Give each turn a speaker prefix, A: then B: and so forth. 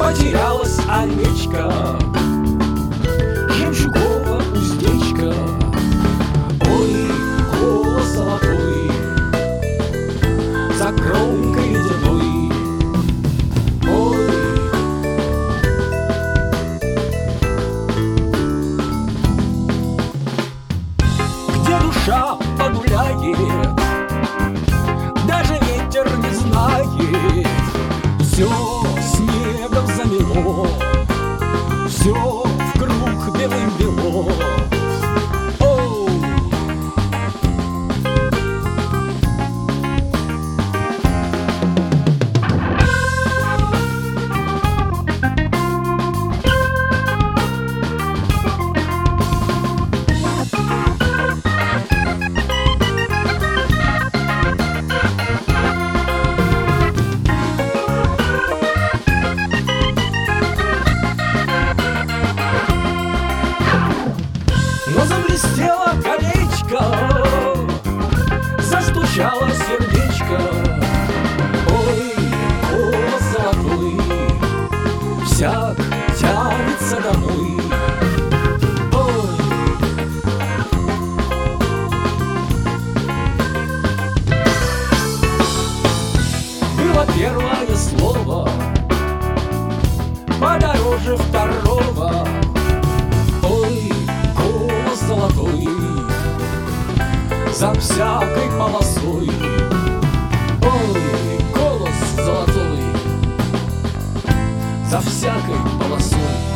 A: Потерялась овечка, жемчуговое уздечко. Ой, голос золотой за кромкой ледяной. Ой, где душа погуляет, даже ветер не знает. Все снегом замело, все вкруг белым бело. Оу! Но заблестело колечко, застучало сердечко. Ой, голос золотой всяк тянется домой. Ой, было первое слово подороже второго. Ой, голос золотой за всякой полосой. Ой, голос золотой за всякой полосой.